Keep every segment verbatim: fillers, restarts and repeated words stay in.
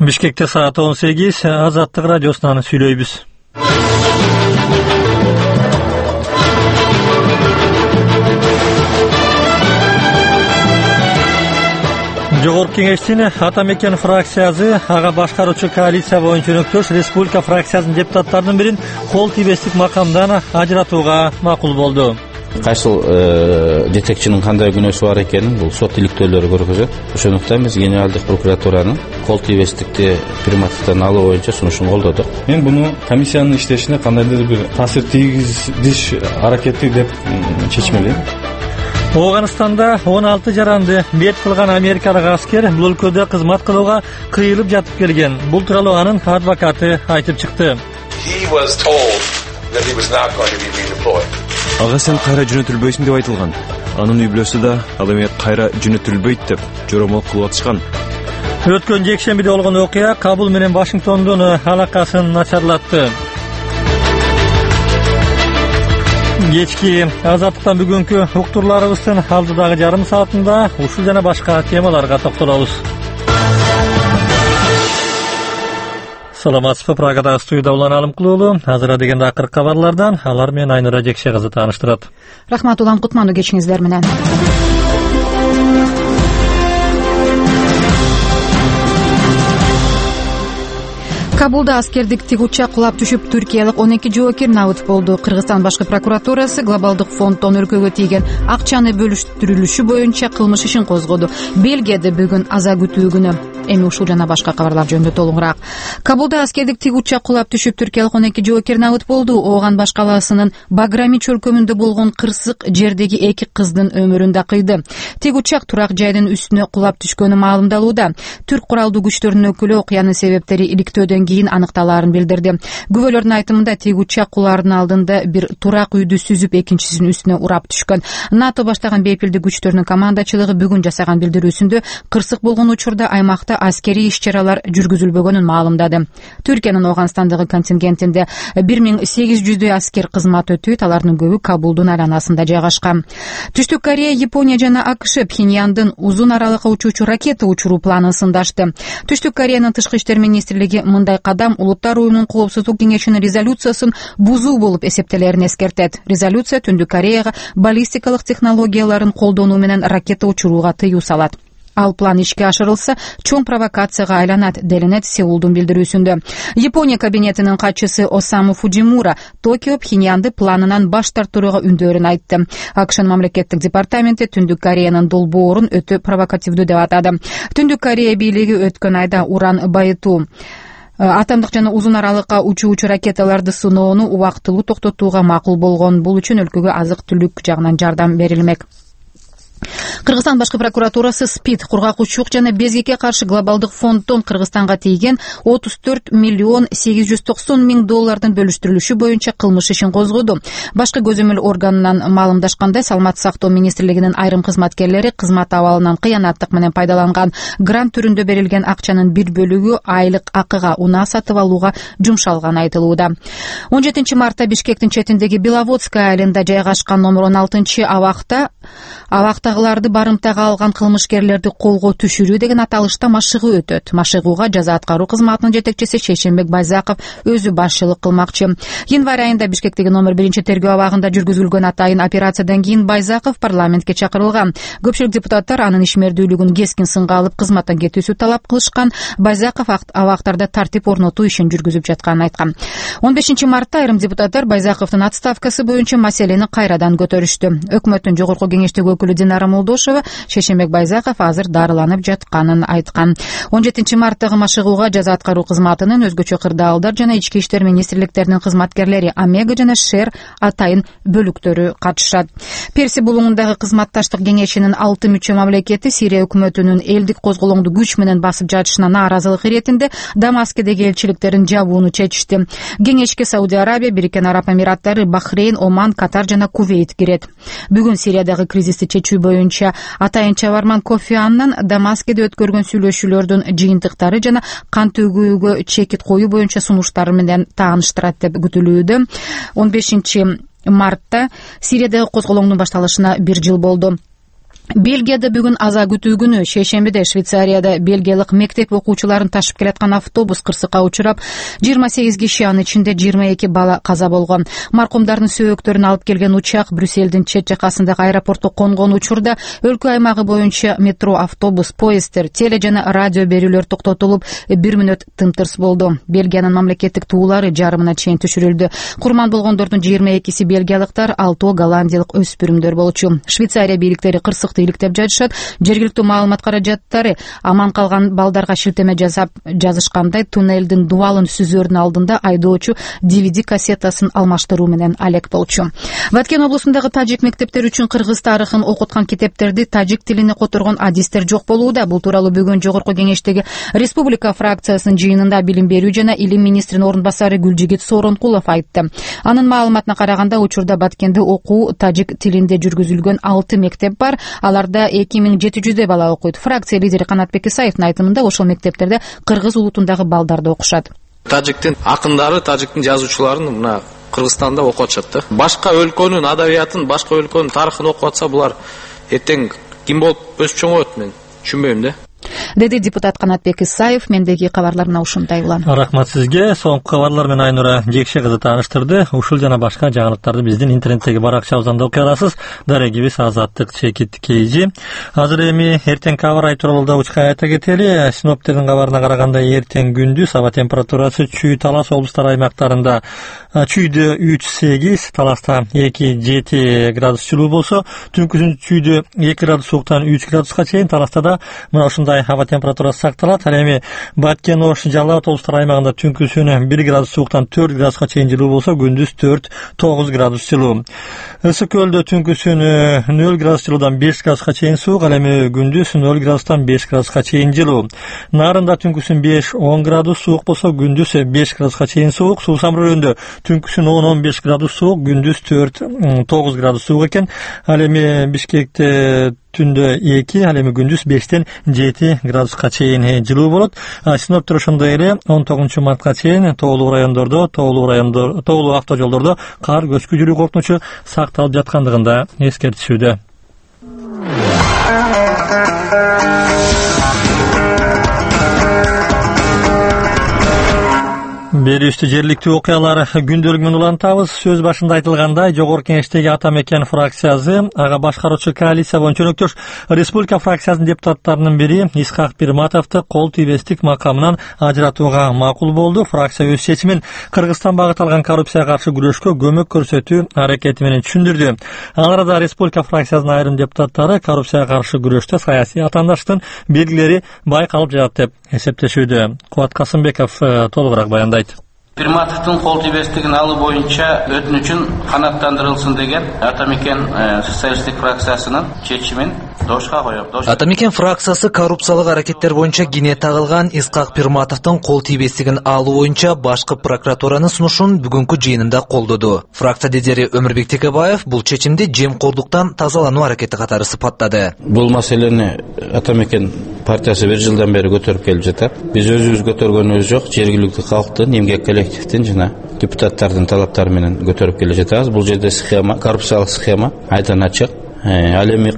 Бишкекте саат он сегиз, Азаттык радиосунан сүйлөйбүз. Жогорку кеңештин Ата Мекен фракциясы ага башкаруучу коалиция боюнча өнөктөш республика фракциясынын депутаттарынын бирин кол тийбестик макамдан ажыратууга макул болду. Кайсыл жетекчинин кандай күнөөсү бар экенин бул сот иликтөөлөрү көргөзөт. Ошондуктан биз генералдык прокуратуранын кол тийбестикти приматтыктан алуу боюнча сунушун колдодук. Мен буну комиссиянын иштешине кандайдыр бир таасир тийгизиш аракети деп чечмелейм. Оганстанда он алты жаранды мерт кылган америкалык аскер бул өлкөдө кызмат кылууга кыйылып жатып келген. Бул тууралуу анын адвокаты айтып чыкты. Ага сен кайра жөнөтүлбөйсүң деп айтылган. Анын үй бүлөсү да ал эми кайра жөнөтүлбөйт деп жоромол кылып атышкан. Өткөн жекшембиде болгон окуя Кабул менен Вашингтондун алакасын начарлатты. Кечки Азаттыктан бүгүнкү уктурларыбыздын алдыдагы жарым саатында ушул жана башка темаларга токтолобуз. Саламатсызбы, Прагада студияда Улан Алымкулуу. Азыр дегенде акыркы кабарлардан алар менен Айнура Жекше кызы тааныштырат. Рахмат, Улан, кутмандуу кечиңиздер менен. Кабулда аскердик тик учак кулап түшүп, түркиялык он эки жоокер набыт болду. Кыргызстан башкы прокуратурасы глобалдык фонддон өлкөгө тийген акчаны бөлүштүрүлүшү боюнча кылмыш ишин козгоду. Бельгияда бүгүн аза күтүү күнү. Эми ушул жана башка кабарлар жөнүндө толугураак. Кабулда аскердик тик учак кулап түшүп, түркиялык он эки жоокер набыт болду. Ооган баш калаасынын Баграмич өлкөмүндө болгон кырсык жердеги эки кыздын өмүрүн да кыйды. Тик учак турак жайдын үстүнө кулап түшкөнү маалымдалууда. Түрк куралдуу күчтөрүнүн өкүлү окуянын себептери иликтөөдөн кийин аныкталаарын билдирди. Күбөлөрдүн айтымында тик учак кулаардын алдында бир турак үйдү сүзүп, экинчисинин үстүнө урап түшкөн. НАТО баштаган бейпилдик күчтөрүнүн командачылыгы бүгүн жасаган билдирүүсүндө кырсык болгон учурда аймакта аскерий иш-чаралар жүргүзүлбөгөнүн маалымдады. Түркиянын Оганстандагы контингентинде бир миң сегиз жүздөй аскер кызмат өтөйт, алардын көбү Кабулдун айланасында жайгашкан. Түштүк Корея, Япония жана АКШ Пхеньяндын узун аралыкка учуучу ракета учуруу планын сындашты. Түштүк Кореянын тышкы иштер министрлиги мындай кадам Улуттар уюмунун коопсуздук кеңешинин резолюциясын бузуу болуп эсептелерин эскертет. Резолюция Түндүк Кореяга баллистикалык технологияларын колдонуу менен ракета учурууга тыюу салат. Ал план ишке ашырылса, чоң провокацияга айланат, делинет Сеулдун билдирүүсүндө. Япония кабинетинин катчысы Осаму Фуджимура Токио Пхеньянды планынан баш тартууга үндөрүн айтты. АКШнын мамлекеттик департаменти Түндүк Кореянын долбоорун өтө провокативдүү деп атады. Түндүк Корея бийлиги өткөн айда уран байытуу, атомдук жана узун аралыкка учуучу ракеталарды сыноону убактылуу токтотууга макул болгон. Бул үчүн өлкөгө азык-түлүк жагынан жардам берилмек. Кыргызстан башкы прокуратурасы СПИД кургак учук жана безгекке каршы глобалдык фонддон Кыргызстанга тийген отуз төрт миллион сегиз жүз токсон миң доллардын бөлүштүрүлүшү боюнча кылмыш ишин козгоду. Башкы көзөмөл органынан маалымдашкандай, Саламаттык сактоо министрлигинин айрым кызматкерлери кызмат абалынан кыянаттык менен пайдаланган грант түрүндө берилген акчанын бир бөлүгү айлык акыга, унаа сатып алууга жумшалганы айтылууда. он жетинчи мартта Бишкектин четиндеги Беловодская айылында жайгашкан номер он алтынчы абакта абактагыларды барымтага алган кылмышкерлерди колго түшүрүү деген аталышта машыгуу өтөт. Машыгууга жаза аткаруу кызматынын жетекчиси Шейшенбек Байзаков өзү башчылык кылмакчы. Январь айында Бишкектеги номер биринчи тергөө абагында жүргүзүлгөн атайын операциядан кийин Байзаков парламентке чакырылган. Көпчүлүк депутаттар анын ишмердүүлүгүн кескин сынга алып, кызматтан кетүүсү талап кылышкан. Байзаков абактарда тартип орнотуу ишин жүргүзүп жатканын айткан. он бешинчи мартта айрым депутаттар Байзаковдун отставкасы боюнча маселени кайрадан көтөрүштү. Өкмөттүн жогорку кеңештеги өкүлү Динара Молдошева Шейшенбек Байзаков азыр дарыланып жатканын айткан. он жетинчи марттагы машыгууга жаза аткаруу кызматынын өзгөчө кырдаалдар жана ички иштер министрликтеринин кызматкерлери Омега жана Шер атайын бөлүктөрү катышат. Перси булуңундагы кызматташтык кеңешинин алты мүчө мамлекети Сирия өкмөтүнүн элдик козголоңду күч менен басып жатышына нааразылык иретинде Дамаскедеги элчиликтерин жабууну чечишти. Кеңешке Саудия Арабия, Бириккен Араб Эмираттары, Бахрейн, Оман, Катар жана Кувейт кирет. Бүгүн Сириядагы кризисти чечүү боюнча атайын чабарман Кофи Аннан Дамаскеде өткөргөн сүйлөшүүлөрдүн жыйынтыктары жана кан төгүүгө чекит коюу боюнча сунуштары менен тааныштырат деп күтүлүүдө. он бешинчи мартта Сириядагы козголоңдун башталышына бир жыл болду. Бельгияда бүгүн аза күтүү күнү. Шейшембиде Швейцарияда бельгиялык мектеп окуучуларын ташып келаткан автобус кырсыкка учурап, жыйырма сегиз киши, анын ичинде жыйырма эки бала каза болгон. Маркумдардын сөөктөрүн алып келген учак Брюссельдин чет жакасындагы аэропортто конгон учурда өлкө аймагы боюнча метро, автобус, поезддер, теле жана радио берүүлөр токтотулуп, бир мүнөт тымтырс болду. Бельгиянын мамлекеттик туулары жарымына чейин түшүрүлдү. Курман болгондордун жыйырма экиси бельгиялыктар, алтоо голландиялык өспүрүмдөр болчу. Швейцария бийликтери кырсыкты иликтеп жатышат. Жергиликтүү маалымат каражаттары аман калган балдарга шилтеме жасап жазышкандай, туннелдин дубалын сүзөрүнүн алдында айдоочу ди ви ди кассетасын алмаштыруу менен алек болчу. Ваткен облусундагы тажик мектептери үчүн кыргыз тарыхын окуткан китептерди тажик тилине которгон адистер жок болууда. Бул тууралуу бүгүн Жогорку Кеңештеги Республика фракциясынын жыйынында билим берүү жана илим министринин орун басары Гүлжигит Сооронкулов айтты. Анын маалыматына караганда, учурда Баткенде окуу тажик тилинде жүргүзүлгөн алты мектеп бар. Аларда эки миң жети жүздөй бала окуйт. Фракция лидери Канатбек Исаевдин айтымында, ошол мектептерде кыргыз улутундагы балдарды окушат. Тажиктин акындары, тажиктин жазуучуларын мына Кыргызстанда окуп атышат да. Башка өлкөнүн адабиятын, башка өлкөнүн тарыхын окуп атса, булар эртең ким болуп өсүп чоңойт, мен түшүнбөйм да. Деди депутат Канатбек Исаев. Мендеги кабарлар мына ушундай улан. Рахмат сизге. Соңку кабарлар менен Айнура Жекше кызы тааныштырды. Ушул жана башка жаңылыктарды биздин интернеттеги баракчабыздан да окуй аласыз. Дарегибиз Азаттык чекит кейжи. Азыр эми эртең кабар айтуралда учка айта кетели. Синоптиктердин кабарына караганда, эртең күндүз аба температурасы Чүй, Талас облустар аймактарында Чүйдө үч сегиз, Таласта эки жети градус жылуу болсо, түнкүсүн Чүйдө эки градус сууктан үч градуска чейин, Таласта да мына ушундай аба температурасы сакталат. Ал эми Баткен, Ош, Жалал Абад облустар аймагында түнкүсүн бир градус сууктан төрт градуска чейин жылуу болсо, күндүз төрт тогуз градус жылуу. Ысык көлдө түнкүсүн нөл градус жылуудан беш градуска чейин суук, ал эми күндүз нөл градустан беш градуска чейин жылуу. Нарында түнкүсүн беш он градус суук болсо, күндүз беш градуска чейин суук. Суусам районунда түнкүсүн он он беш градус суук, күндүз төрт тогуз градус суук экен. Ал эми Бишкекте түндө эки, ал эми күндүз бештен жети градуска чейин жылуу болот. Синоптиктер ошондой эле он тогузунчу мартка чейин тоолуу райондордо, тоолуу райондор, тоолуу автожолдордо кар көчкү жүрүү коркунучу сакталып жаткандыгын да эскертишүүдө. Берүүбүздү жергиликтүү окуялар күндөлүгүнөн улантабыз. Сөз башында айтылгандай, Жогорку Кеңештеги Ата Мекен фракциясы ага башкаруучу коалиция боюнча өнөктөш Республика фракциясынын депутаттарынын бири Исхак Пирматовду кол тийбестик макамынан ажыратууга макул болду. Фракция өз чечимин Кыргызстан багыт алган коррупцияга каршы күрөшкө көмөк көрсөтүү аракети менен түшүндүрдү. Ал арада Республика фракциясынын айрым депутаттары коррупцияга каршы күрөштө саясий атаандаштын белгилери байкалып жатат деп эсептешүүдө. Кубат Касымбеков толугураак баяндайт. Пирматовдун кол тийбестигин алуу боюнча өтүнүчүн канааттандырылсын деген Ата Мекен социалисттик фракциясынын чечимин дошка коём. Ата Мекен фракциясы коррупциялык аракеттер боюнча кине тагылган Исхак Пирматовдун кол тийбестигин алуу боюнча башкы прокуратуранын сунушун бүгүнкү жыйынында колдоду. Фракция лидери Өмүрбек Текебаев бул чечимди жемкордуктан тазалануу аракети катары сыпаттады. Бул маселени Ата Мекен партиясы бир жылдан бери көтөрүп келип жатат. Биз өзүбүз көтөргөнүбүз жок, жергиликтүү калктын, эмгек коллективдин жана депутаттардын талаптары менен көтөрүп келе жатабыз. Бул жерде схема, коррупциялык схема айдан ачык. Ал эми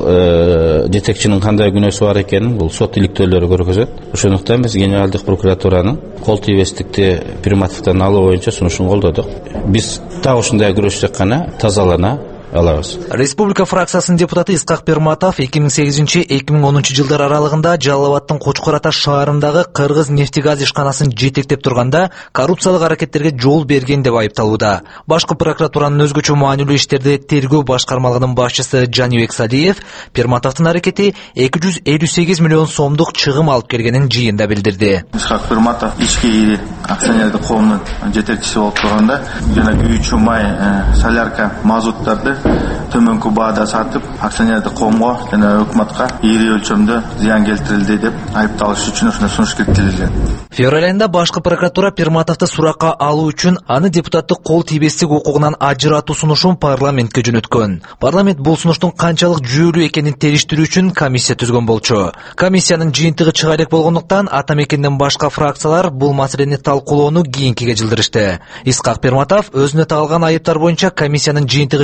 кайсыл жетекчинин кандай күнөөсү бар экенин бул сот иликтөөлөрү көргөзөт. Ошондуктан биз Генералдык прокуратуранын кол тийбестикти Пирматовдон алуу боюнча сунушун колдодук. Биз так ушундай күрөшсөк гана тазалана алабыз. Республика фракциясынын депутаты Исхак Пирматов эки миң сегизинчи — эки миң онунчу жылдар аралыгында Жалал Абадтын Кочкор Ата шаарындагы Кыргыз нефтегаз ишканасын жетектеп турганда коррупциялык аракеттерге жол берген деп айыпталууда. Башкы прокуратуранын өзгөчө маанилүү иштерди тергөө башкармалыгынын башчысы Жанибек Салиев Пирматовдун аракети эки жүз элүү сегиз миллион сомдук чыгым алып келгенин жыйында билдирди. Исхак Пирматов ички ири акционердик коомдун жетекчиси болуп турганда жана күйүүчү май, солярка, мазуттарды төмөнкү баада сатып, акционердик коомго жана өкмөткө ири өлчөмдө зыян келтирилди деп айыпталыш үчүн ошондой сунуш киргизилген. Февраль айында башкы прокуратура Пирматовду суракка алуу үчүн аны депутаттык кол тийбестик укугунан ажыратуу сунушун парламентке жөнөткөн. Парламент бул сунуштун канчалык жүйөлүү экенин териштирүү үчүн комиссия түзгөн болчу. Комиссиянын жыйынтыгы чыга элек болгондуктан Ата Мекенден башка фракциялар бул маселени талкуулоону кийинкиге жылдырышты. Исхак Пирматов өзүнө тагылган айыптар боюнча комиссиянын жыйынтыгы чыккан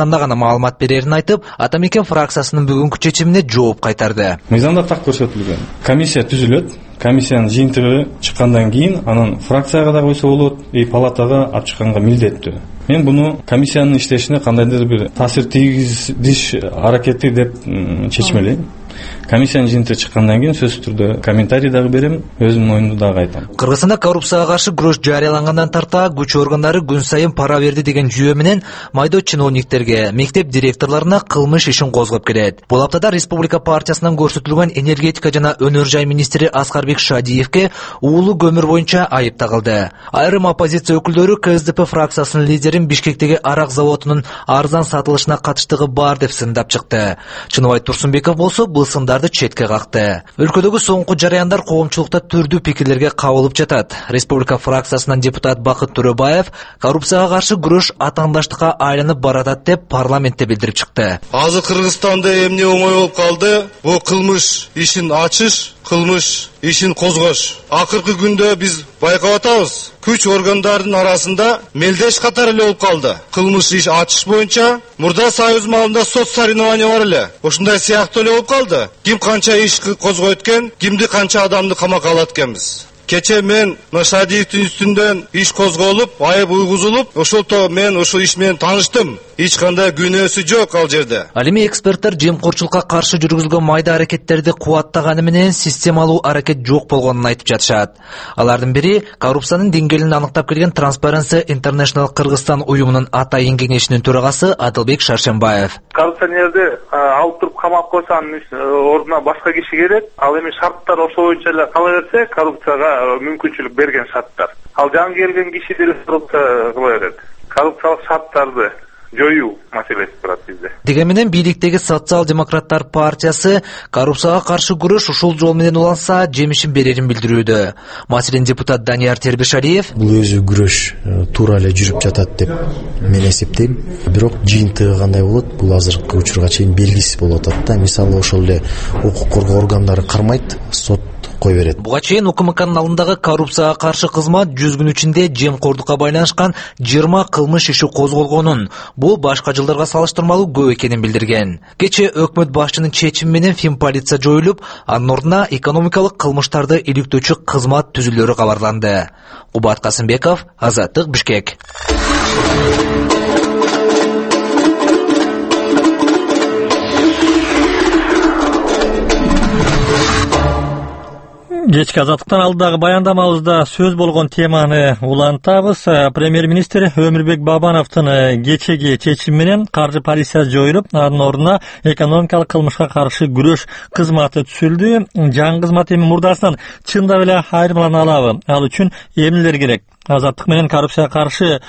ушунда гана маалымат берерин айтып, Атамекен фракциясынын бүгүнкү чечимине жооп кайтарды. Мыйзамда так көрсөтүлгөн. Комиссия түзүлөт. Комиссиянын жыйынтыгы чыккандан кийин анын фракцияга да койсо болот, и палатага алып чыкканга милдеттүү. Мен буну комиссиянын иштешине кандайдыр бир таасир тийгизиш аракети деп чечмелейм. Комиссиянын жыйынтыгы чыккандан кийин сөзсүз түрдө комментарий дагы берем, өзүмдүн оюмду дагы айтам. Кыргызстанда коррупцияга каршы күрөш жарыялангандан тарта күч органдары күн сайын пара берди деген жүйө менен майда чиновниктерге, мектеп директорлоруна кылмыш ишин козгоп келет. Бул аптада Республика партиясынан көрсөтүлгөн энергетика жана өнөр жай министри Аскарбек Шадиевке уулуу көмүр боюнча айып тагылды. Айрым оппозиция өкүлдөрү КСДП фракциясынын лидерин Бишкектеги арак заводунун арзан сатылышына катыштыгы бар деп сындап чыкты. Чыныбай Турсунбеков болсо бул сындарды четке какты. Өлкөдөгү соңку жараяндар коомчулукта түрдүү пикирлерге кабылып жатат. Республика фракциясынан депутат Бакыт Төрөбаев коррупцияга каршы күрөш атаандаштыкка айланып баратат деп парламентте билдирип чыкты. Азыр Кыргызстанда эмне оңой болуп калды? Бул кылмыш ишин ачыш, кылмыш ишин козгош. Акыркы күндө биз байкап атабыз. Күч органдардын арасында мелдеш катары эле болуп калды. Кылмыш иш ачыш боюнча мурда союз маалында сот соревнования бар эле. Ошондой сыяктуу эле болуп калды. Ким канча иш козгойт экен, кимди канча адамды камакка алат экенбиз. Кече мен Шадиевдин үстүндөн иш козголуп, айып уйгузулуп, ошолто мен ошол иш менен тааныштым. Эч кандай күнөөсү жок ал жерде. Ал эми эксперттер жемкорчулукка каршы жүргүзүлгөн майда аракеттерди кубаттаганы менен системалуу аракет жок болгонун айтып жатышат. Алардын бири коррупциянын деңгээлин аныктап келген Transparency International Кыргызстан уюмунун атайын кеңешинин төрагасы Адылбек Шаршембаев. Коррупционерди алып туруп камап койсо анын ордуна башка киши керек. Ал эми шарттар ошол боюнча эле кала берсе, коррупцияга мүмкүнчүлүк берген шарттар. Ал жаңы келген киши деле коррупция кыла берет. Коррупциялык шарттарды жоюу маселеси турат бизде. Деген менен бийликтеги социал-демократтар партиясы коррупцияга каршы күрөш ушул жол менен уланса жемишин берерин билдирүүдө. Маселен депутат Данияр Тербешалиев бул өзү күрөш туура эле жүрүп жатат деп мен эсептейм. Бирок жыйынтыгы кандай болот? Бул азыркы учурга чейин белгисиз болуп атат да. Мисалы ошол эле укук коргоо органдары кармайт, сот кой берет. Буга чейин УКМКнын алдындагы коррупцияга каршы кызмат жүз күн ичинде жемкордукка байланышкан жыйырма кылмыш иши козголгонун, бул башка жылдарга салыштырмалуу көп экенин билдирген. Кече өкмөт башчынын чечими менен финполиция жоюлуп, анын ордуна экономикалык кылмыштарды иликтөөчү кызмат түзүлөрү кабарланды. Кубат Касымбеков, Азаттык, Бишкек. Кечки Азаттыктан алдагы баяндамабызда сөз болгон теманы улантабыз. Премьер-министр Өмүрбек Бабановдун кечеги чечими менен каржы полициясы жоюлуп, анын ордуна экономикалык кылмышка каршы күрөш кызматы түзүлдү. Жаңы кызмат эми мурдасынан чындап эле айырмалана алабы? Ал үчүн эмнелер керек? Азаттык менен коррупцияга каршы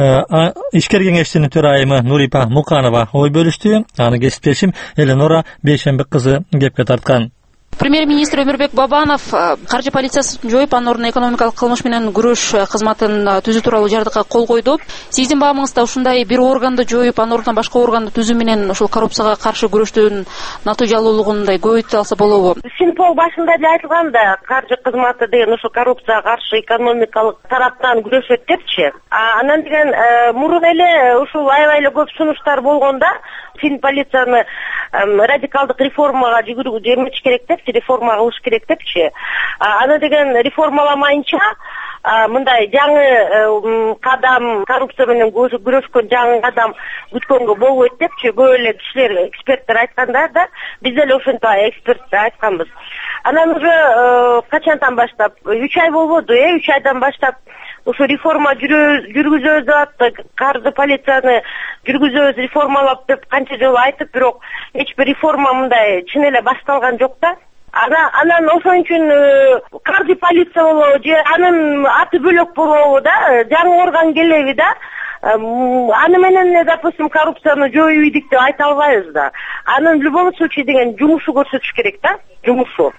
ишкер кеңешинин төрайымы Нурипа Муканова ой бөлүштү. Аны кесиптешим Эленора Бейшембек кызы кепке тарткан. Премьер-министр Өмүрбек Бабанов каржы полициясын жоюп, анын ордуна экономикалык кылмыш менен күрөш кызматын түзүү тууралуу жардыкка кол койду. Сиздин баамыңызда ушундай бир органды жоюп, анын ордуна башка органды түзүү менен ушул коррупцияга каршы күрөштүн натыйжалуулугундай көбөйтө алса болобу? Синпол башында эле айтылган да, каржы кызматы деген ушул коррупцияга каршы экономикалык тараптан күрөшөт депчи. Анан деген мурун эле ушул аябай эле көп сунуштар болгондо финполицияны радикалдык реформага жибериш керек деп, реформа кылыш керек депчи. Аны деген реформаламайынча мындай жаңы кадам, коррупция менен күрөшкөн жаңы кадам күткөнгө болбойт депчи көп эле кишилер, эксперттер айтканда да, биз деле ошентип эксперттер айтканбыз. Анан уже качантан баштап, үч ай болбоду, э, үч айдан баштап ушу реформа жүргүзөбүз деп аттык, каржы полицияны жүргүзөбүз, реформалап деп канча жолу айтып, бирок эч бир реформа мындай чын эле башталган жок да. Ана анан ошон үчүн каржы полиция болобу же анын аты бөлөк болобу да, жаңы орган келеби да. Аны менен, допустим, коррупцияны жоюйдук деп айта албайбыз да. Анын в любом случае деген жумушу көрсөтүш керек да, жумушу.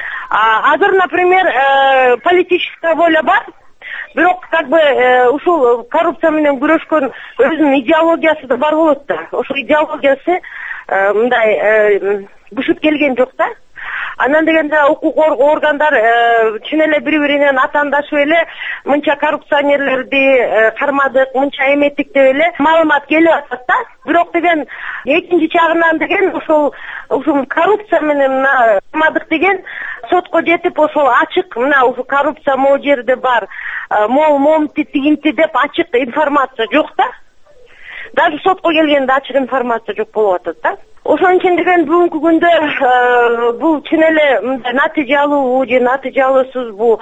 Азыр, например, политическая воля бар. Бирок как бы ушул коррупция менен күрөшкөн өзүнүн идеологиясы да бар болот да. Ошол идеологиясы мындай бушуп келген жок да. Анан дегенде укук органдар чын эле бири-биринен атаандашып эле мынча коррупционерлерди кармадык, мынча эметтик деп эле маалымат келип атат да. Бирок деген экинчи жагынан деген ошол ушул коррупция менен мына кармадык деген сотко жетип ошол ачык мына ушул коррупция могу жерде бар, могу момти тигинти деп ачык информация жок да. Даже сотко келгенде ачык информация жок болуп атат да. Ошон үчүн деген бүгүнкү күндө бул чын эле мындай натыйжалуу же натыйжалуусуз бул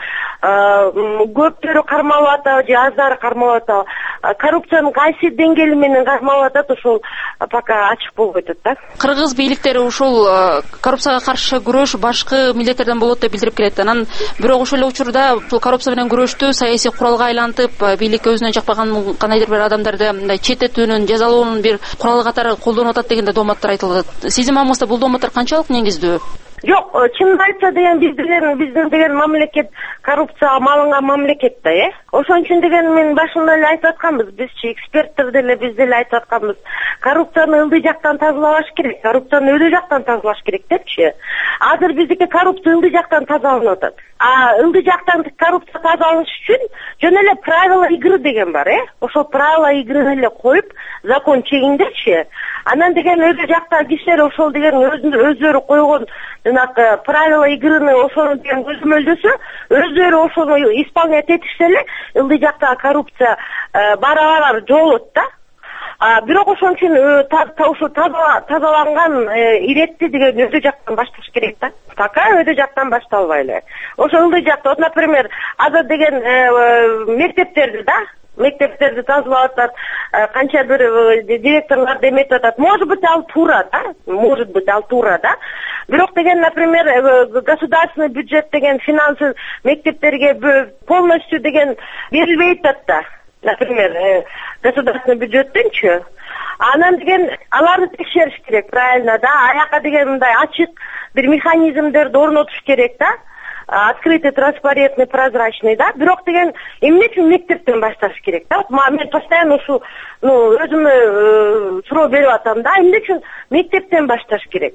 көптөрү кармалып атабы же аздары кармалып атабы, коррупциянын кайсы деңгээли менен кармалып атат ошол пока ачык болбой атат да. Кыргыз бийликтери ушул коррупцияга каршы күрөш башкы милдеттерден болот деп билдирип келет. Анан бирок ошол эле учурда ушул коррупция менен күрөштү саясий куралга айлантып, бийликке өзүнө жакпаган кандайдыр бир адамдарды мындай четтетүүнүн, жазалоонун бир куралы катары колдонуп атат деген да дооматтар айтылат. Сиздин маалыматыңызда бул дооматтар канчалык негиздүү? Жок, чынын айтса деген биз деген биздин деген мамлекет коррупцияга малынган мамлекет да, э? Ошон үчүн деген мен башында эле айтып атканбыз, бизчи эксперттер деле биз деле айтып атканбыз. Коррупцияны ылдый жактан тазалаш керек, коррупцияны өйдө жактан тазалаш керек депчи. Азыр биздики коррупция ылдый жактан тазаланып атат. А ылдый жактан коррупция тазаланыш үчүн жөн эле правила игры деген бар, э? Ошол правила игрыны эле коюп, закон чегиндечи. Анан деген өйдө жакта кишилер ошол деген өздөрү койгон жанагы правила игрыны ошону деген көзөмөлдөсө, өздөрү ошону исполнять этишсе эле ылдый жакта коррупция бара-бара жоолот да. Бирок ошон үчүн ошо тазаланган иретти деген өйдө жактан башташ керек да. Пока өйдө жактан башталбай эле. Ошо ылдый жакта, вот, например, азыр деген мектептерди да, мектептерди тазалап атат, канча бир директорлор деметип атат. Может быть, ал туура да, может быть, ал туура да. Бирок деген, например, государственный бюджет деген финансы мектептерге полностью деген берилбейт да. Например, государственный бюджеттенчи. Анан деген аларды текшериш керек, правильно да. Аяка деген мындай ачык бир механизмдерди орнотуш керек да. Открытый, транспарентный, прозрачный да. Бирок деген эмне үчүн мектептен башташ керек да. Мен постоянно ушу, ну, өзүмө суроо берип атам да. Эмне үчүн мектептен башташ керек?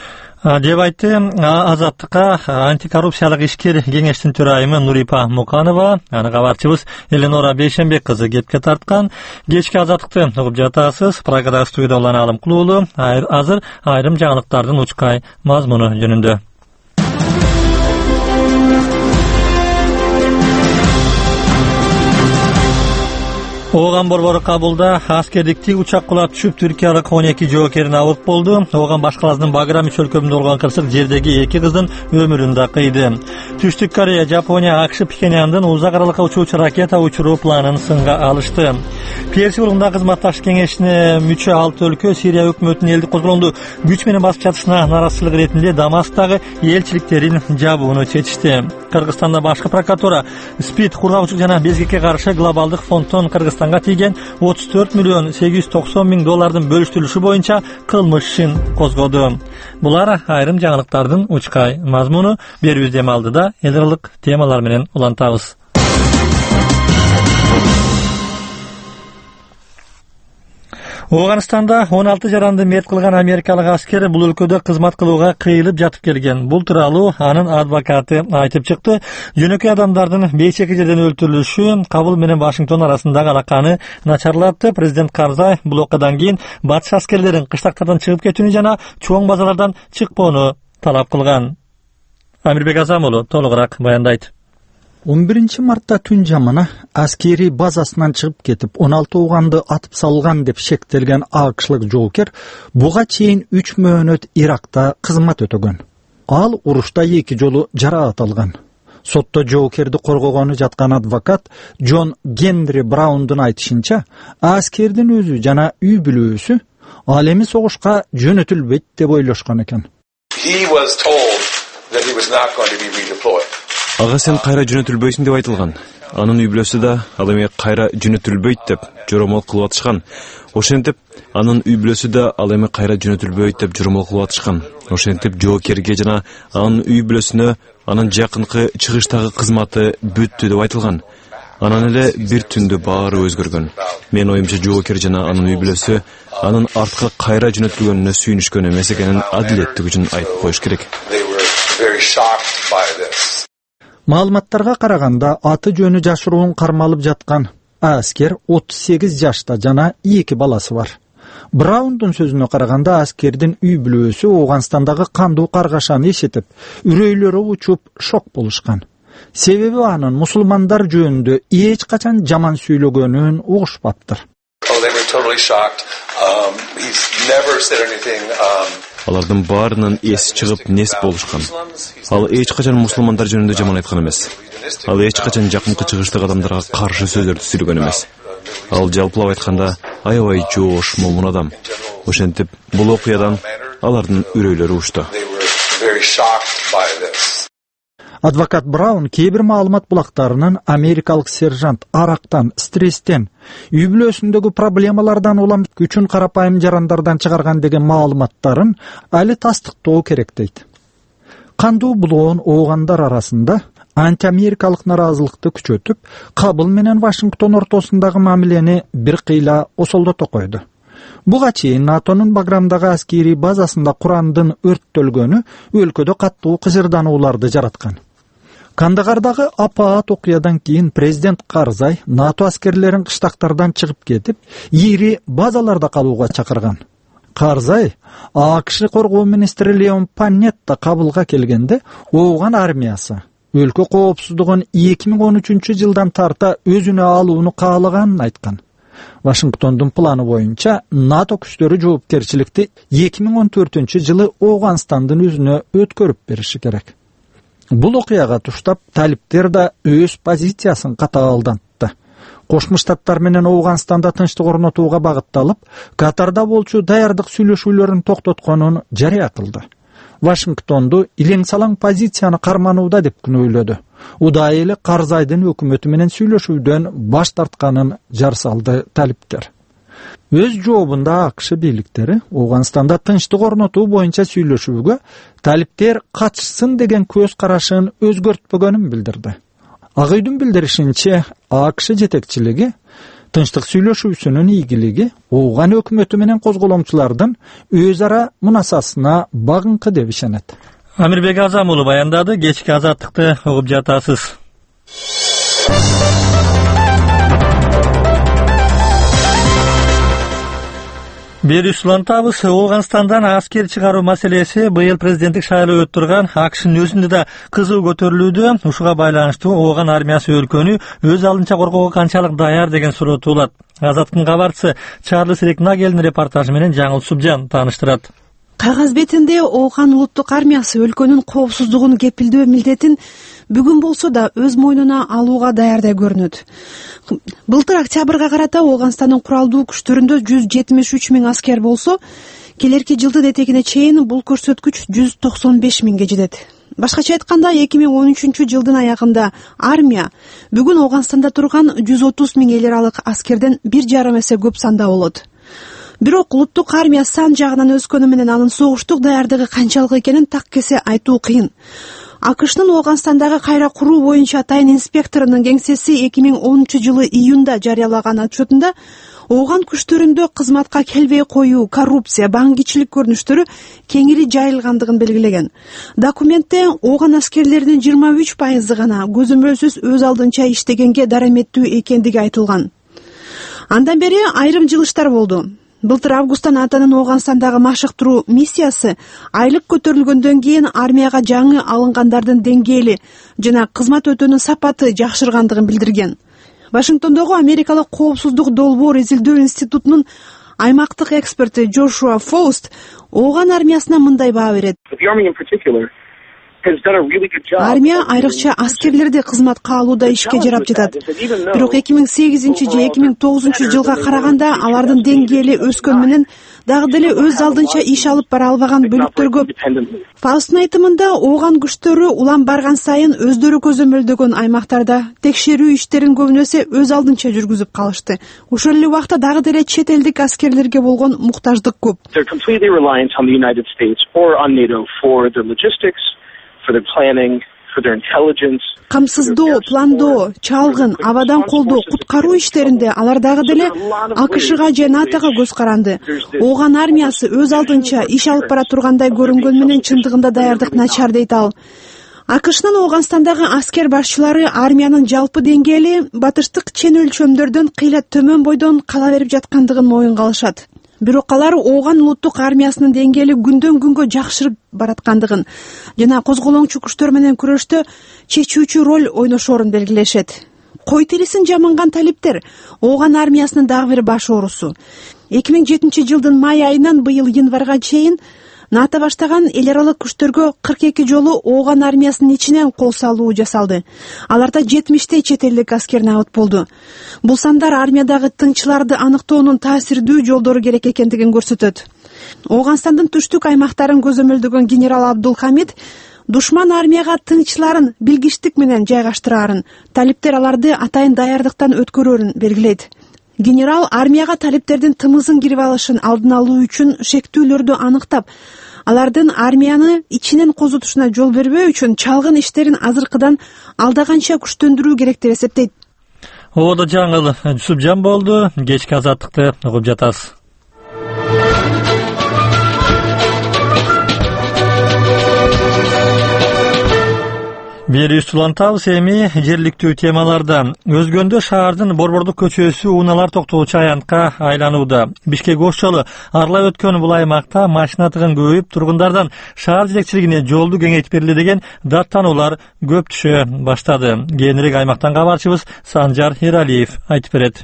деп айтты Азаттыкка антикоррупциялык ишкер кеңештин төрайымы Нурипа Муканова. Аны кабарчыбыз Эленора Бейшенбек кызы кепке тарткан. Кечки Азаттыкты угуп жатасыз. Программа студияда Улан Алымкулуулу. Азыр айрым жаңылыктардын учкай мазмуну жөнүндө. Ооган борбору Кабулда аскердик тик учак кулап түшүп түркиялык он эки жоокер абырт болду. Ооган башкалардын Баграм үч өлкөмүндө болгон кырсык жердеги эки кыздын өмүрүн да кыйды. Түштүк Корея, Жапония, АКШ Пхеньяндын узак аралыкка учуучу ракета учуруу планын сынга алышты. Персия урунда кызматташ кеңешине мүчө алты өлкө Сирия өкмөтүнүн элдик козголондуу күч менен басып жатышына наразычылык иретинде Дамасктагы элчиликтерин жабууну чечишти. Кыргызстанда башкы прокуратура СПИД кургаучулук жана безгекке каршы глобалдык фонддон Кыргызстанга тийген отуз төрт миллион сегиз жүз токсон миң доллардын бөлүштүрүлүшү боюнча кылмыш ишин козгоду. Булар айрым жаңылыктардын учкай мазмуну. Берүүбүз дем алдыда эл аралык темалар менен улантабыз. Оганстанда он алты жаранды мерт кылган америкалык аскер бул өлкөдө кызмат кылууга кыйылып жатып келген. Бул тууралуу анын адвокаты айтып чыкты. Жөнөкөй адамдардын бейчеки жерден өлтүрүлүшү Кабул менен Вашингтон арасындагы алаканы начарлатты. Президент Карзай бул окуядан кийин батыш аскерлерин кыштактардан чыгып кетүүнү жана чоң базалардан чыкпоону талап кылган. Амирбек Азамулу толугураак баяндайт. он биринчи мартта түн жамана аскери базасынан чыгып кетип он алты ууганды атып салган деп шектелген акшлык жоокер буга чейин үч мөөнөт Иракта кызмат өтөгөн. Ал урушта эки жолу жараат алган. Сотто жоокерди коргогону жаткан адвокат Джон Генри Браундун айтышынча, аскердин өзү жана үй бүлөсү ал эми согушка жөнөтүлбөйт деп ойлошкон экен. Ага сен кайра жөнөтүлбөйсүң деп айтылган. Анын үй бүлөсү да ал эми кайра жөнөтүлбөйт деп жоромол кылып атышкан. Ошентип анын үй бүлөсү да ал эми кайра жөнөтүлбөйт деп жоромол кылып атышкан. Ошентип жоокерге жана анын үй бүлөсүнө анын жакынкы чыгыштагы кызматы бүттү деп айтылган. Анан эле бир түндө баары өзгөргөн. Мен оюмча жоокер жана анын үй бүлөсү анын артка кайра жөнөтүлгөнүнө сүйүнүшкөн эмес экенин адилеттик үчүн айтып коюш керек. Маалыматтарга караганда аты жөнү жашыруун кармалып жаткан аскер отуз сегиз жашта жана эки баласы бар. Браундун сөзүнө караганда аскердин үй бүлөсү Ооганстандагы кандуу каргашаны эшитип, үрөйлөрү учуп шок болушкан. Себеби анын мусулмандар жөнүндө эч качан жаман сүйлөгөнүн угушпаптыр. Алардын баарынын эси чыгып нес болушкан. Ал эч качан мусулмандар жөнүндө жаман айткан эмес. Ал эч качан жакынкы чыгыштагы адамдарга каршы сөздөрдү сүйлөгөн эмес. Ал жалпылап айтканда аябай жоош момун адам. Ошентип, бул окуядан алардын үрөйлөрү учту. Адвокат Браун кээ бир маалымат булактарынын америкалык сержант арактан, стресстен, үй бүлөсүндөгү проблемалардан улам күчүн карапайым жарандардан чыгарган деген маалыматтарын али тастыктоо керек дейт. Кандуу булоон оогандар арасында антиамерикалык наразылыкты күчөтүп, Кабыл менен Вашингтон ортосундагы мамилени бир кыйла осолдото койду. Буга чейин НАТОнун Баграмдагы аскерий базасында Курандын өрттөлгөнү өлкөдө каттуу кыжырданууларды жараткан. Кандагардагы апаат окуядан кийин президент Карзай НАТО аскерлерин кыштактардан чыгып кетип, ири базаларда калууга чакырган. Карзай АКШ коргоо министри Леон Панетта Кабылга келгенде Ооган армиясы өлкө коопсуздугун эки миң он үчүнчү жылдан тарта өзүнө алууну каалаганын айткан. Вашингтондун планы боюнча НАТО күчтөрү жоопкерчиликти эки миң он төртүнчү жылы Ооганстандын өзүнө өткөрүп бериши керек. Бул окуяга туштап талиптер да өз позициясын катаалдантты. Кошмо Штаттар менен Ооганстанда тынчтык орнотууга багытталып, Катарда болчу даярдык сүйлөшүүлөрүн токтотконун жарыя кылды. Вашингтонду илең салаң позицияны карманууда деп күнөөлөдү. Удай эле Карзайдын өкмөтү менен сүйлөшүүдөн баш тартканын жар салды талиптер. Өз жообунда АКШ бийликтери Ооганстанда тынчтык орнотуу боюнча сүйлөшүүгө талиптер катышсын деген көз карашын өзгөртпөгөнүн билдирди. Ак үйдүн билдиришинче, АКШ жетекчилиги тынчтык сүйлөшүүсүнүн ийгилиги Ооган өкмөтү менен козголоңчулардын өз ара мунасасына багынкы деп ишенет. Амирбек Азам уулу баяндады. Кечки азаттыкты угуп жатасыз. Бери улантабыз. Ооганстандан аскер чыгаруу маселеси быйыл президенттик шайлоо өтүп турган АКШнын өзүндө да кызуу көтөрүлүүдө. Ушуга байланыштуу Ооган армиясы өлкөнү өз алдынча коргоого канчалык даяр деген суроо туулат. Азаттыктын кабарчысы Чарльз Рекнагелдин репортажы менен Жаңыл Субжан тааныштырат. Кагаз бетинде Ооган улуттук армиясы өлкөнүн коопсуздугун кепилдөө милдетин бүгүн болсо да өз мойнуна алууга даярдай көрүнөт. Былтыр октябрга карата Ооганстандын куралдуу күчтөрүндө жүз жетимиш үч миң аскер болсо, келерки жылдын этегине чейин бул көрсөткүч жүз токсон беш миңге жетет. Башкача айтканда, эки миң он үчүнчү жылдын аягында армия бүгүн Ооганстанда турган жүз отуз миң эл аралык аскерден бир жарым эсе көп санда болот. Бирок улуттук армия сан жагынан өскөнү менен анын согуштук даярдыгы канчалык экенин так кесе айтуу кыйын. АКШнын Ооганстандагы кайра куруу боюнча атайын инспекторунун кеңсеси эки миң онунчу жылы июнда жарыялаган отчетунда Ооган күчтөрүндө кызматка келбей коюу, коррупция, баңгичилик көрүнүштөрү кеңири жайылгандыгын белгилеген. Документте Ооган аскерлеринин жыйырма үч пайызы гана көзөмөлсүз өз алдынча иштегенге дараметтүү экендиги айтылган. Андан бери айрым жылыштар болду. Былтыр августтан атанын Ооганстандагы машыктыруу миссиясы айлык көтөрүлгөндөн кийин армияга жаңы алынгандардын деңгээли жана кызмат өтөөнүн сапаты жакшыргандыгын билдирген. Вашингтондогу америкалык коопсуздук долбоор изилдөө институтунун аймактык эксперти Джошуа Фауст Ооган армиясына мындай баа берет. Армия айрыкча аскерлерди кызматка алууда ишке жарап жатат. Бирок эки миң сегизинчи же эки миң тогузунчу жылга караганда алардын деңгээли өскөн менен дагы деле өз алдынча иш алып бара албаган бөлүктөр көп. Фаустун айтымында Ооган күчтөрү улам барган сайын өздөрү көзөмөлдөгөн аймактарда текшерүү иштерин көбүнесе өз алдынча жүргүзүп калышты. Ошол эле убакта дагы деле чет элдик аскерлерге болгон муктаждык көп. Камсыздоо, пландоо, чалгын, абадан колдоо, куткаруу иштеринде алар дагы деле АКШга же НАТОга көз каранды. Ооган армиясы өз алдынча иш алып бара тургандай көрүнгөн менен чындыгында даярдык начар дейт ал. акшнын Ооганстандагы аскер башчылары армиянын жалпы деңгээли батыштык чен өлчөмдөрдөн кыйла төмөн бойдон кала берип жаткандыгын моюнга алышат. Бирок алар Ооган улуттук армиясынын деңгээли күндөн күнгө жакшырып бараткандыгын жана козголоңчу күчтөр менен күрөштө чечүүчү роль ойношоорун белгилешет. Кой терисин жаманган талиптер Ооган армиясынын дагы бир баш оорусу. эки миң жетинчи жылдын май айынан быйыл январга чейин НАТО баштаган эл аралык күчтөргө кырк эки жолу Ооган армиясынын ичинен кол салуу жасалды. Аларда жетимиштей чет элдик аскер набыт болду. Бул сандар армиядагы тыңчыларды аныктоонун таасирдүү жолдору керек экендигин көрсөтөт. Ооганстандын түштүк аймактарын көзөмөлдөгөн генерал Абдулхамид душман армияга тыңчыларын билгичтик менен жайгаштыраарын, талиптер аларды атайын даярдыктан өткөрөөрүн белгилейт. Генерал армияга талиптердин тымызын кирип алышын алдын алуу үчүн шектүүлөрдү аныктап, алардын армияны ичинен козутушуна жол бербөө үчүн чалгын иштерин азыркыдан алдаганча күчтөндүрүү керек деп эсептейт. Оодо жаңыл Жусупжан болду. Кечки азаттыкты угуп жатасыз. Бери улантабыз эми жерликтүү темаларда. Өзгөндө шаардын Борбордук көчөсү унаалар токтоочу аянтка айланууда. Бишкек ош жолу аралап өткөн бул аймакта машина тыгын көбөйүп, тургундардан шаар жетекчилигине жолду кеңейтип берили деген даттануулар көп түшө баштады. Кийинирээк аймактан кабарчыбыз Санжар Эралиев айтып берет.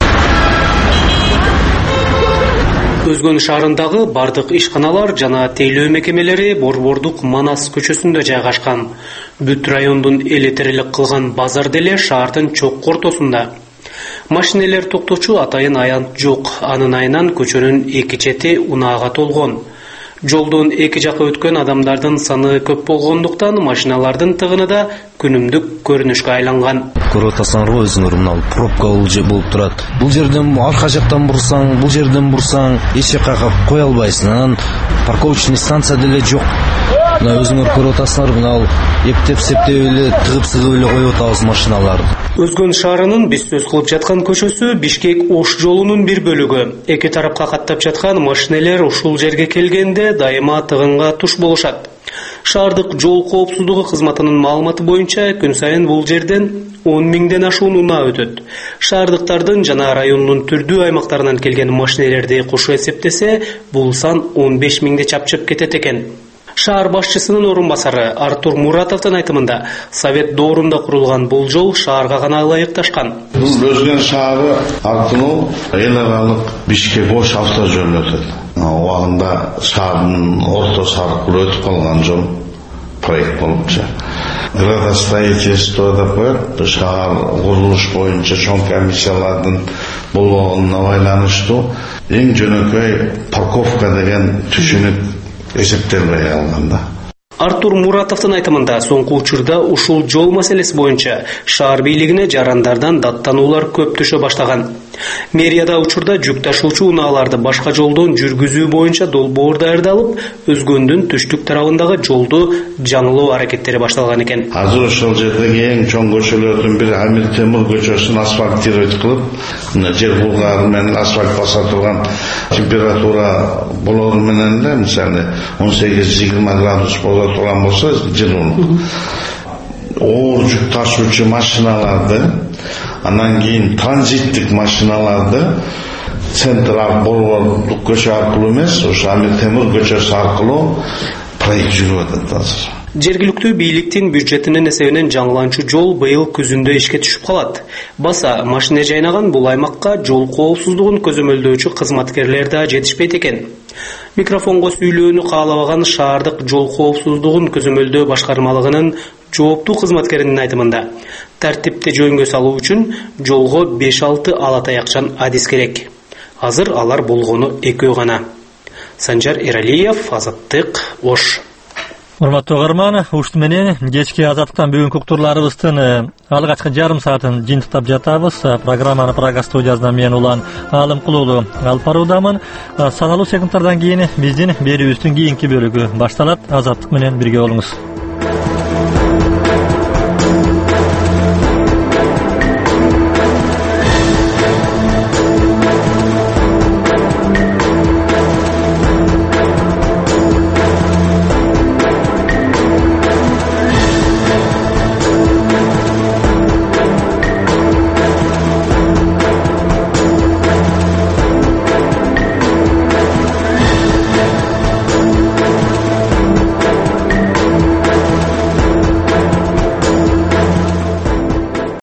Өзгөн шаарындагы бардык ишканалар жана тейлөө мекемелери Борбордук Манас көчөсүндө жайгашкан. Бүт райондун эли тирилик кылган базар деле шаардын чокку ортосунда. Машинелер токточу атайын аянт жок. Анын айынан көчөнүн эки чети унаага толгон. Жолдон эки жака өткөн адамдардын саны көп болгондуктан машиналардын тыгыны да күнүмдүк көрүнүшкө айланган. Көрүп атасыңарбы, өзүңөр мына пробка болуп турат. Бул жерден арка жактан бурсаң, бул жерден бурсаң, эч жакка кое албайсың. Анан парковочный станция деле жок. Мына өзүңөр көрүп атасыңар, мына эптеп септеп эле тыгып сыгып эле коюп атабыз машиналарды. Өзгөн шаарынын биз сөз кылып жаткан көчөсү Бишкек Ош жолунун бир бөлүгү. Эки тарапка каттап жаткан машинелер ушул жерге келгенде дайыма тыгынга туш болушат. Шаардык жол коопсуздугу кызматынын маалыматы боюнча күн сайын бул жерден он миңден ашуун унаа өтөт. Шаардыктардын жана райондун түрдүү аймактарынан келген машинелерди кошо эсептесе, бул сан он беш миңди чапчып кетет экен. Шаар башчысынын орун басары Артур Муратовдун айтымында, Совет доорунда курулган бул жол шаарга гана ылайыкташкан. Бул Өзгөн шаары аркылуу эл аралык Бишкек Ош автожолу өтөт. Убагында шаардын ортосу аркылуу өтүп калган жол проект болупчу. Градостроительство деп коет, шаар курулуш боюнча чоң комиссиялардын болбогонуна байланыштуу эң жөнөкөй парковка деген түшүнүк эсептелбей алганда. Артур Муратовдун айтымында, соңку учурда ушул жол маселеси боюнча шаар бийлигине жарандардан даттануулар көп түшө баштаган. Мэрияда учурда жүк ташуучу унааларды башка жолдон жүргүзүү боюнча долбоор даярдалып, Өзгөндүн түштүк тарабындагы жолду жаңылоо аракеттери башталган экен. Азыр ошол жердеги эң чоң көчөлөрдүн бири Амир Темур көчөсүн асфальтировать кылып, жер булгары менен асфальт баса турган температура болору менен эле, мисалы он сегиз жыйырма градус боло турган болсо, жылуу. Оор жүк ташуучу машиналарды, анан кийин транзиттик машиналарды централ Борбордук көчө аркылуу эмес, ошо Амир Темур көчөсү аркылуу проект жүрүп атат азыр. Жергиликтүү бийликтин бюджетинин эсебинен жаңыланчу жол быйыл күзүндө ишке түшүп калат. Баса машина жайнаган бул аймакка жол коопсуздугун көзөмөлдөөчү кызматкерлер да жетишпейт экен. Микрофонго сүйлөөнү каалабаган шаардык жол коопсуздугун көзөмөлдөө башкармалыгынын жооптуу кызматкеринин айтымында, тартипти жөнгө салуу үчүн жолго беш алты ала таякчан адис керек. Азыр алар болгону экөө гана. Санжар Эралиев, Азаттык, Ош. Урматтуу угарман, ушуну менен кечки азаттыктан бүгүнкү уктурларыбыздын алгачкы жарым саатын жыйынтыктап жатабыз. Программаны Прага студиясынан мен Улан Алымкулуулу алып баруудамын. Саналуу секундтардан кийин биздин берүүбүздүн кийинки бөлүгү башталат. Азаттык менен бирге болуңуз.